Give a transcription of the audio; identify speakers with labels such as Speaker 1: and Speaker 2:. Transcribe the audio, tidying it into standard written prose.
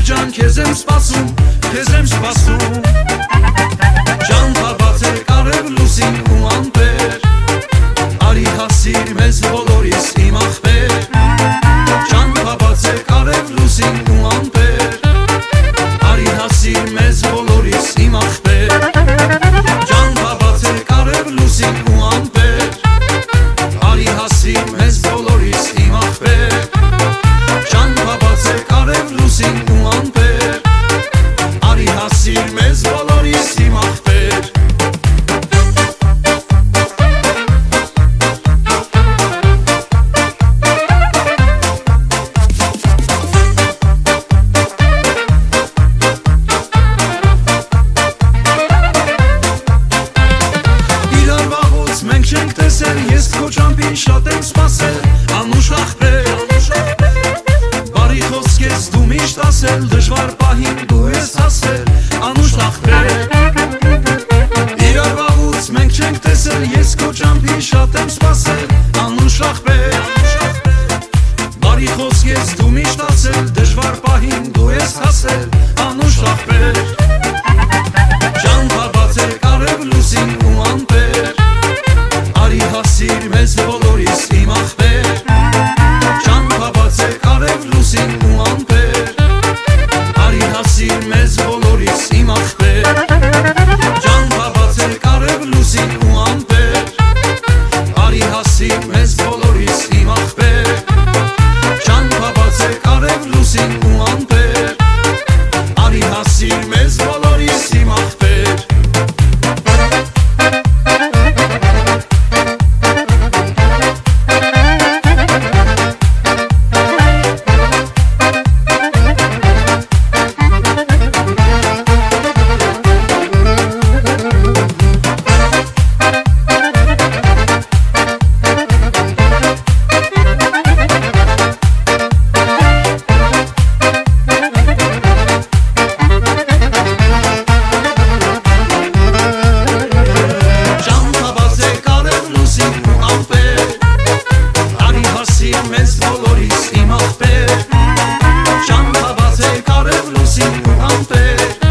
Speaker 1: ջան, քեզ եմ սպասում, քեզ եմ սպասում։ Ճամփաբաց է կարև լուսին ու ամպեր, արի հասիր մեզ բոլորիս իմ ախպեր։ Ճամփաբաց է կարև լուսին ու ամպեր, արի հասիր մեզ բոլորիս իմ ախպեր։ Ճամփաբաց է կարև լուսին ու ամպեր, արի հասիր մեզ բոլորիս իմ ախպեր։ Ճամփաբաց է կարև լուսին ու ամպեր, արի հասիր մեզ բոլորիս իմ ախպեր։ Մենք չենք տեսել, ես քո ճամփին շատ եմ սպասել, անուշ ախպեր, բարի խոսք ես դու միշտ ասել, դժվար պահին դու ես հասել, անուշ ախպեր։ Իրար վաղուց մենք չենք տեսել, ես քո ճամփին շատ եմ սպասել, անուշ ախպեր, բարի խոսք ես դու միշտ ասել, դժվար պահին դու ես հասել, անուշ ախպեր։ Ճամփաբաց է կարև լուսին ու ամպեր, արի հասիր մեզ բոլորիս իմ ախպեր։ Ճամփաբաց է կարև լուսին ու ամպեր, արի հասիր մեզ բոլորիս իմ ախպեր։ Ճամփաբաց է կարև լուսին ու ամպեր, արի հասիր մեզ բոլորիս իմ ախպեր։ Ճամփաբաց է կարև լուսին ու ամպեր, արի հասիր մեզ բոլորիս իմ ախպեր։ Մեզ բոլորիս իմ ախպեր, ճամփաբաց է կարև լուսին ու ամպեր,